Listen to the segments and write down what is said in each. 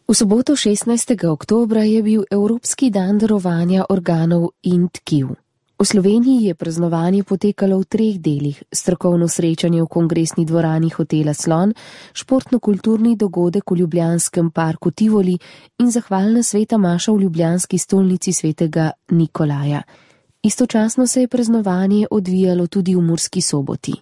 V soboto 16. oktobra je bil Evropski dan darovanja organov in tkiv. V Sloveniji je praznovanje potekalo v 3 delih: strokovno srečanje v kongresni dvorani hotela Slon, športno-kulturni dogodek v ljubljanskem parku Tivoli in zahvalna sveta maša v ljubljanski stolnici svetega Nikolaja. Istočasno se je praznovanje odvijalo tudi v Murski Soboti.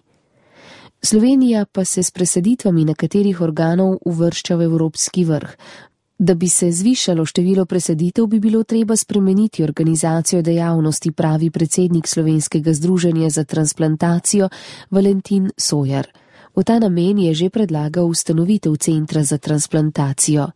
Slovenija pa se s presaditvami nekaterih organov uvršča v evropski vrh. Da bi se zvišalo število presaditev, bi bilo treba spremeniti organizacijo dejavnosti, pravi predsednik Slovenskega združenja za transplantacijo Valentin Sojar. V ta namen je že predlagal ustanovitev centra za transplantacijo.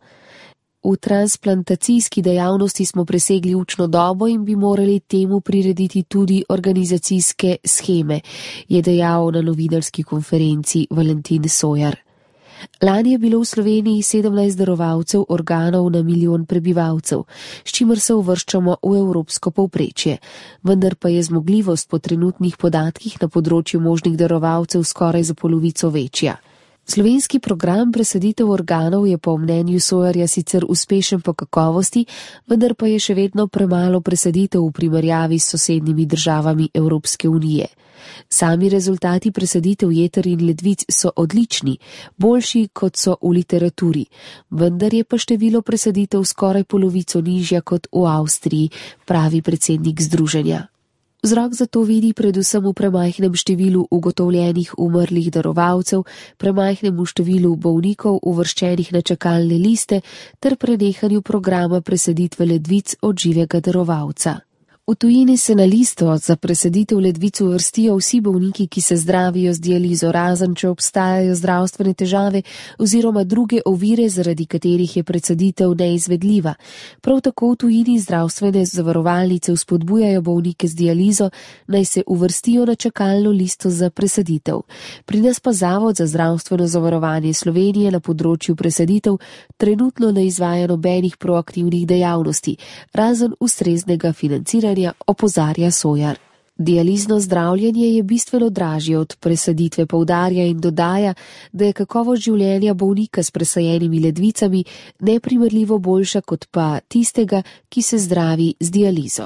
V transplantacijski dejavnosti smo presegli učno dobo in bi morali temu prirediti tudi organizacijske sheme, je dejal na novinarski konferenci Valentin Sojar. Lani je bilo v Sloveniji 17 darovalcev organov na milijon prebivalcev, s čimer se uvrščamo v evropsko povprečje, vendar pa je zmogljivost po trenutnih podatkih na področju možnih darovalcev skoraj za polovico večja. Slovenski program presaditev organov je po mnenju Sojarja sicer uspešen po kakovosti, vendar pa je še vedno premalo presaditev v primerjavi s sosednjimi državami Evropske unije. Sami rezultati presaditev jeter in ledvic so odlični, boljši kot so v literaturi, vendar je pa število presaditev skoraj polovico nižja kot v Avstriji, pravi predsednik združenja. Vzrok za to vidi predvsem v premajhnem številu ugotovljenih umrlih darovalcev, premajhnemu številu bolnikov uvrščenih na čakalne liste ter prenehanju programa presaditve ledvic od živega darovalca. V tujini se na listo za presaditev ledvic uvrstijo vsi bolniki, ki se zdravijo z dializo, razen če obstajajo zdravstvene težave oziroma druge ovire, zaradi katerih je presaditev neizvedljiva. Prav tako v tujini zdravstvene zavarovalnice vzpodbujajo bolnike z dializo, naj se uvrstijo na čakalno listo za presaditev. Pri nas pa Zavod za zdravstveno zavarovanje Slovenije na področju presaditev trenutno ne izvaja nobenih proaktivnih dejavnosti, razen ustreznega financiranja, opozarja Sojar. Dializno zdravljenje je bistveno dražje od presaditve, poudarja in dodaja, da je kakovost življenja bolnika s presajenimi ledvicami neprimerljivo boljša kot pa tistega, ki se zdravi z dializo.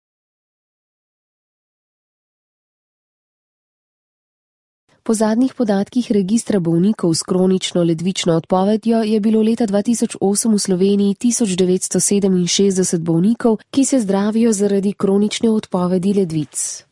Po zadnjih podatkih registra bolnikov s kronično ledvično odpovedjo je bilo leta 2008 v Sloveniji 1967 bolnikov, ki se zdravijo zaradi kronične odpovedi ledvic.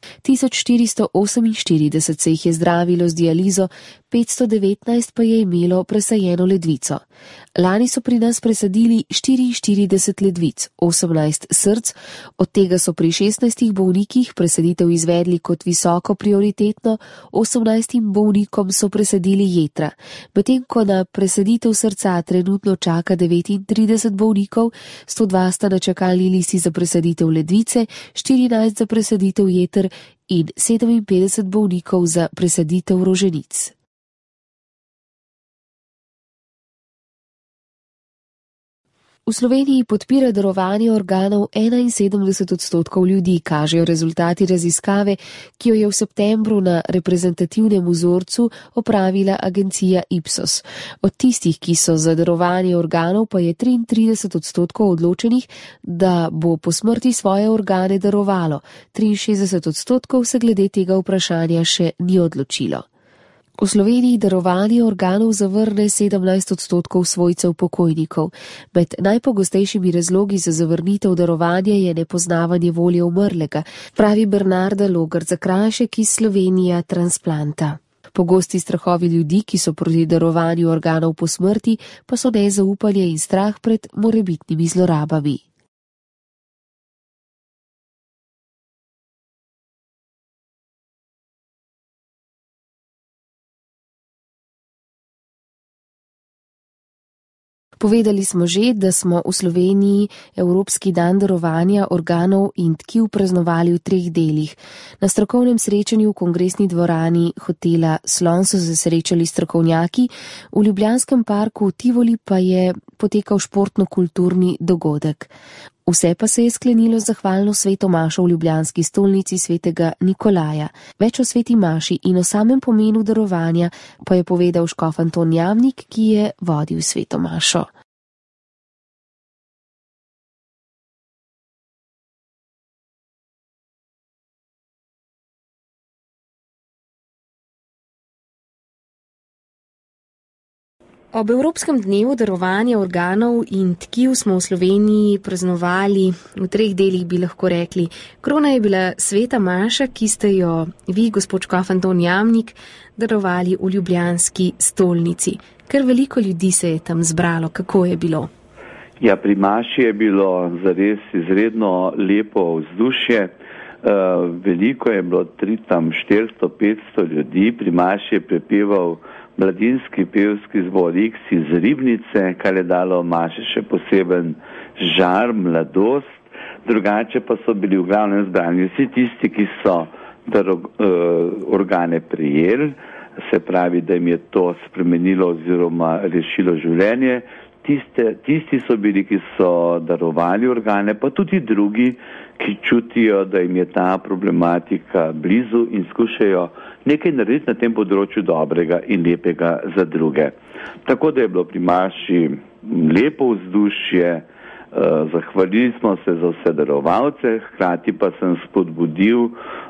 1448 se jih je zdravilo z dializo, 519 pa je imelo presajeno ledvico. Lani so pri nas presadili 44 ledvic, 18 src, od tega so pri 16 bolnikih presaditev izvedli kot visoko prioritetno, 18 bolnikom so presadili jetra, medtem ko na presaditev srca trenutno čaka 39 bolnikov, 102 sta na čakalni listi za presaditev ledvice, 14 za presaditev jeter in 57 bolnikov za presaditev roženic. V Sloveniji podpira darovanje organov 71% ljudi, kažejo rezultati raziskave, ki jo je v septembru na reprezentativnem vzorcu opravila agencija Ipsos. Od tistih, ki so za darovanje organov, pa je 33% odločenih, da bo po smrti svoje organe darovalo, 63% se glede tega vprašanja še ni odločilo. V Sloveniji darovanje organov zavrne 17% svojcev pokojnikov. Med najpogostejšimi razlogi za zavrnitev darovanja je nepoznavanje volje umrlega, pravi Bernarda Logar Zakrajšek iz Slovenija Transplanta. Pogosti strahovi ljudi, ki so proti darovanju organov po smrti, pa so nezaupanje in strah pred morebitnimi zlorabami. Povedali smo že, da smo v Sloveniji Evropski dan darovanja organov in tkiv praznovali v 3 delih. Na strokovnem srečanju v kongresni dvorani hotela Slon so se srečali strokovnjaki, v ljubljanskem parku Tivoli pa je potekal športno-kulturni dogodek. Vse pa se je sklenilo z zahvalno sveto mašo v ljubljanski stolnici svetega Nikolaja. Več o sveti maši in o samem pomenu darovanja pa je povedal škof Anton Jamnik, ki je vodil sveto mašo. Ob Evropskem dnevu darovanja organov in tkiv smo v Sloveniji praznovali v 3 delih, bi lahko rekli. Krona je bila sveta maša, ki ste jo vi, gospod škof Anton Jamnik, darovali v ljubljanski stolnici. Ker veliko ljudi se je tam zbralo. Kako je bilo? Ja, pri maši je bilo zares izredno lepo vzdušje. Veliko je bilo, 400-500 ljudi. Pri maši je prepeval mladinski pevski zbor X iz Ribnice, kar je dalo maši še poseben žar, mladost. Drugače pa so bili v glavnem zbrani vsi tisti, ki so organe prijeli, se pravi, da jim je to spremenilo oziroma rešilo življenje. Tisti so bili, ki so darovali organe, pa tudi drugi, ki čutijo, da jim je ta problematika blizu in skušajo nekaj narediti na tem področju dobrega in lepega za druge. Tako da je bilo pri maši lepo vzdušje, zahvalili smo se za vse darovalce, hkrati pa sem spodbudil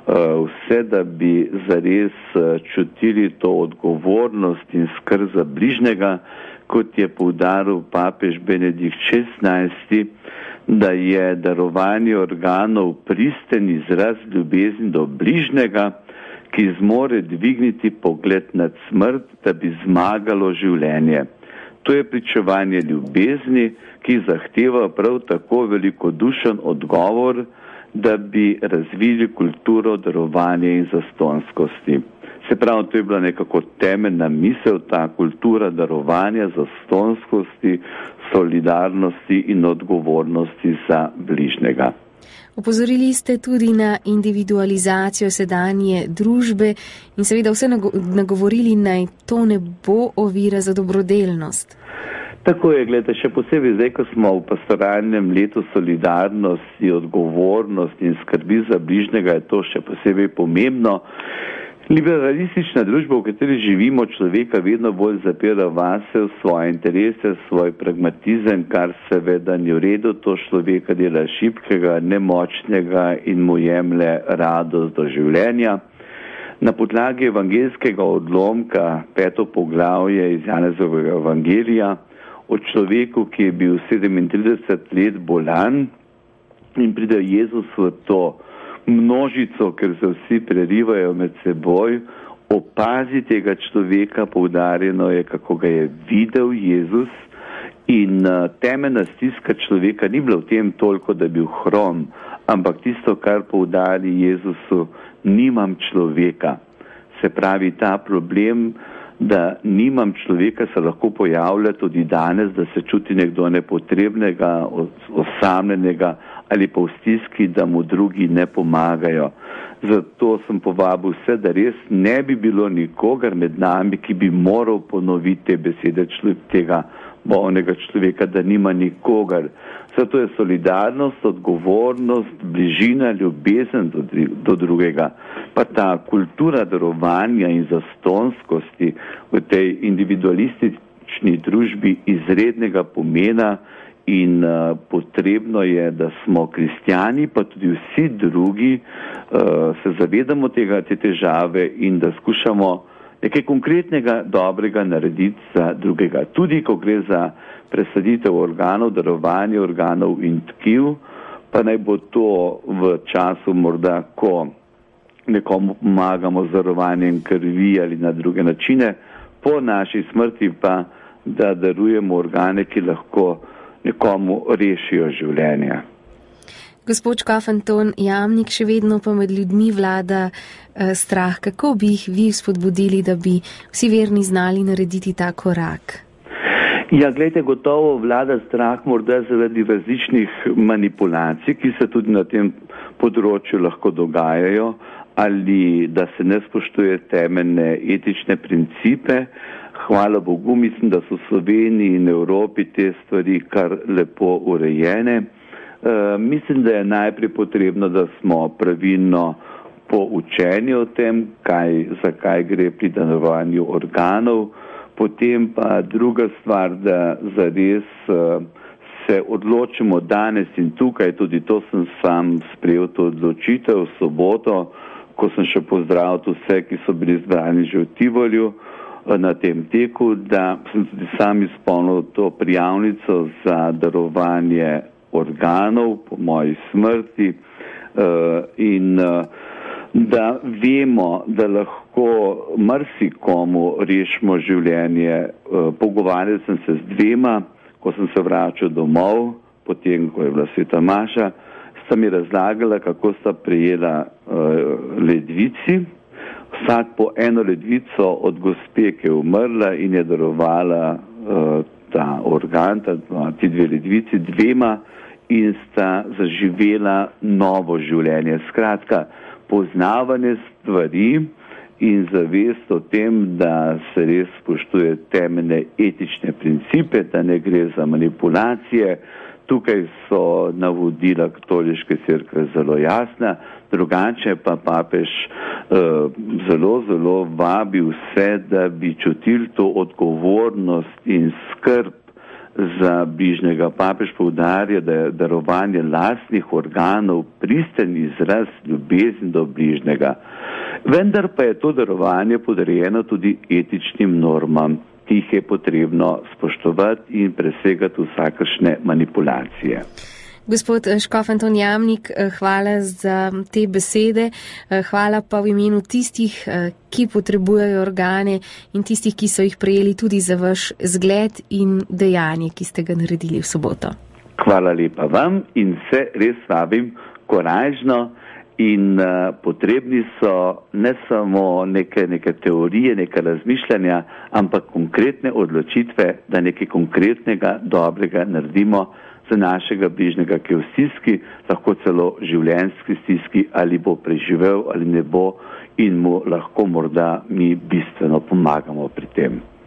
vse, da bi zares čutili to odgovornost in skrb za bližnjega, kot je poudaril papež Benedikt XVI, da je darovanje organov pristen izraz ljubezni do bližnjega, ki zmore dvigniti pogled nad smrt, da bi zmagalo življenje. To je pričevanje ljubezni, ki zahteva prav tako velikodušen odgovor, da bi razvili kulturo darovanja in zastonskosti. Se pravi, to je bila nekako temeljna misel, ta kultura darovanja, zastonskosti, solidarnosti in odgovornosti za bližnjega. Opozorili ste tudi na individualizacijo sedanje družbe in seveda vse nagovorili, naj to ne bo ovira za dobrodelnost. Tako je, gledajte, še posebej zdaj, ko smo v pastoralnem letu solidarnosti, odgovornosti in skrbi za bližnjega, je to še posebej pomembno. Liberalistična družba, v kateri živimo, človeka vedno bolj zapira vase, v svoje interese, svoj pragmatizem, kar seveda ni v redu, to človeka dela šibkega, nemočnega in mu jemlje radost do življenja. Na podlagi evangeljskega odlomka, 5. poglavje iz Janezovega evangelija, o človeku, ki je bil 37 let bolan in pride Jezus v to množico, ker se vsi prerivajo med seboj, opazi tega človeka, poudarjeno je, kako ga je videl Jezus, in temeljna stiska človeka ni bila v tem toliko, da je bil hrom, ampak tisto, kar poudari Jezusu, nimam človeka. Se pravi, ta problem, da nimam človeka, se lahko pojavlja tudi danes, da se čuti nekdo nepotrebnega, osamljenega ali pa v stiski, da mu drugi ne pomagajo. Zato sem povabil vse, da res ne bi bilo nikogar med nami, ki bi moral ponoviti te besede tega bolnega človeka, da nima nikogar. Zato je solidarnost, odgovornost, bližina, ljubezen do drugega, pa ta kultura darovanja in zastonskosti v tej individualistični družbi izrednega pomena in potrebno je, da smo kristjani, pa tudi vsi drugi se zavedamo te težave in da skušamo nekaj konkretnega, dobrega narediti za drugega. Tudi, ko gre za presaditev organov, darovanje organov in tkiv, pa naj bo to v času morda, ko nekomu pomagamo z darovanjem krvi ali na druge načine, po naši smrti pa, da darujemo organe, ki lahko nekomu rešijo življenje. Gospod škof Anton Jamnik, še vedno pa med ljudmi vlada strah. Kako bi jih vi spodbudili, da bi vsi verni znali narediti ta korak? Ja, gledajte, gotovo vlada strah morda zaradi različnih manipulacij, ki se tudi na tem področju lahko dogajajo, ali da se ne spoštuje temeljne etične principe. Hvala Bogu, mislim, da so v Sloveniji in Evropi te stvari kar lepo urejene. Mislim, da je najprej potrebno, da smo pravilno poučeni o tem, zakaj gre pri darovanju organov. Potem pa druga stvar, da zares se odločimo danes in tukaj, tudi to sem sam sprejel to odločitev v soboto, ko sem še pozdravil vse, ki so bili zbrani že v Tivolju, na tem teku, da sem tudi sam izpolnil to prijavnico za darovanje organov po moji smrti in da vemo, da lahko marsikomu rešimo življenje. Pogovarjal sem se z dvema, ko sem se vračal domov, potem, ko je bila sveta maša, sta mi razlagala, kako sta prejela ledvici. Vsak po eno ledvico od gospe, ki je umrla in je darovala ta organ, ti dve ledvici, dvema in sta zaživela novo življenje. Skratka, poznavanje stvari in zavest o tem, da se res spoštuje temeljne etične principe, da ne gre za manipulacije. Tukaj so navodila katoliške cerkve zelo jasna, drugače pa papež zelo vabi vse, da bi čutili to odgovornost in skrb za bližnjega. Papež poudarja, da je darovanje lastnih organov pristen izraz ljubezni do bližnjega. Vendar pa je to darovanje podrejeno tudi etičnim normam, ki jih je potrebno spoštovati in presegati vsakršne manipulacije. Gospod škof Anton Jamnik, hvala za te besede, hvala pa v imenu tistih, ki potrebujejo organe in tistih, ki so jih prejeli tudi za vaš zgled in dejanje, ki ste ga naredili v soboto. Hvala lepa vam in se res vabim korajžno in potrebni so ne samo neke teorije, neka razmišljanja, ampak konkretne odločitve, da nekaj konkretnega, dobrega naredimo za našega bližnjega, ki je v stiski, lahko celo življenjski stiski, ali bo preživel ali ne bo in mu lahko morda mi bistveno pomagamo pri tem.